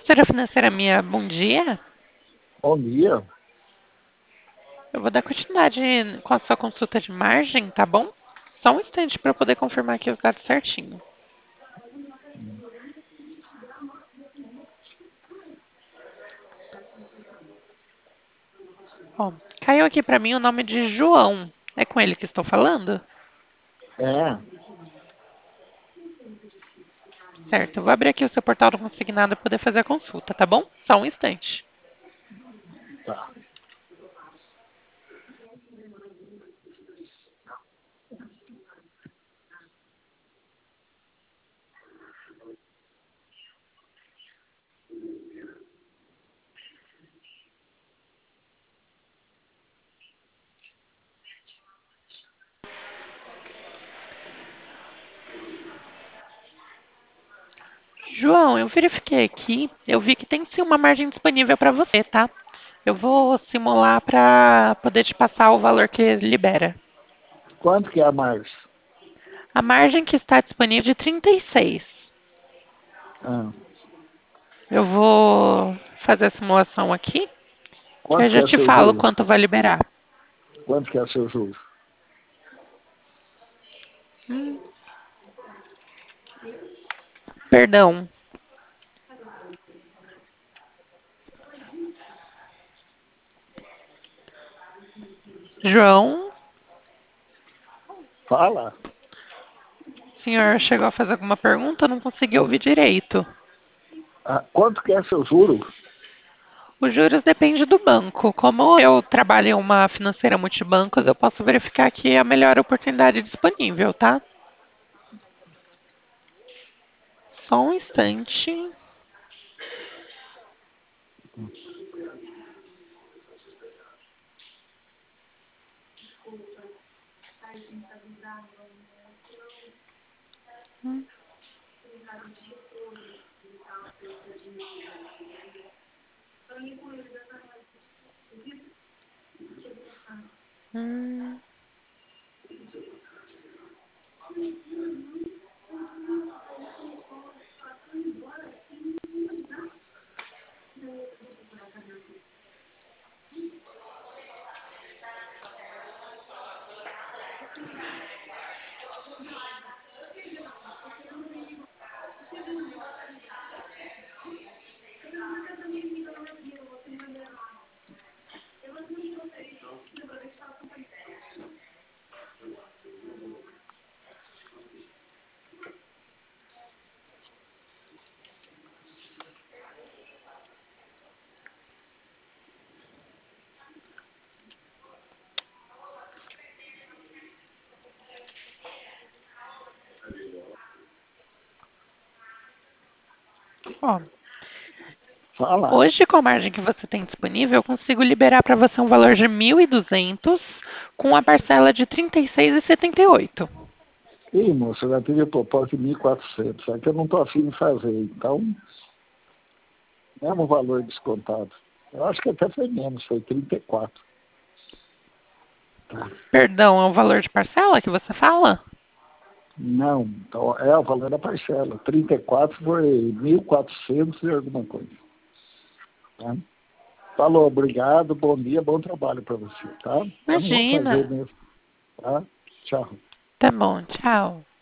Consultora financeira minha, bom dia. Bom dia. Eu vou dar continuidade com a sua consulta de margem, tá bom? Só um instante para eu poder confirmar aqui os dados certinho. Ó, caiu aqui para mim o nome de João. É com ele que estou falando? É, Certo, eu vou abrir aqui o seu portal do consignado para poder fazer a consulta, tá bom? Só um instante. tá. João, eu verifiquei aqui, eu vi que tem sim uma margem disponível para você, tá? Eu vou simular para poder te passar o valor que libera. Quanto que é a mais? A margem que está disponível é de 36. Ah, Eu vou fazer a simulação aqui, que eu quanto que já é te seu falo juro? quanto vai liberar. Quanto que é seu juro? Hum, Perdão. João, Fala. o senhor chegou a fazer alguma pergunta? Eu não consegui ouvir direito. Ah, quanto que é seu juro? Os juros depende do banco. Como eu trabalho em uma financeira multibancos, eu posso verificar aqui a melhor oportunidade disponível, tá? Só um instante. Hum, hum. Ó, Fala. hoje, com a margem que você tem disponível, eu consigo liberar para você um valor de 1.200 com a parcela de 36,78. Ih, moça, eu já tive a proposta de 1.400, só que eu não estou afim de fazer. Então, mesmo valor descontado. Eu acho que até foi menos, foi 34. Tá. Perdão, é o valor de parcela que você fala? Não, então é o valor da parcela. 34 foi 1.400 e alguma coisa. Tá? Falou, obrigado, bom dia, bom trabalho para você, tá? Eu não vou fazer Imagina. mesmo, tá? Tchau. Tá bom, tchau.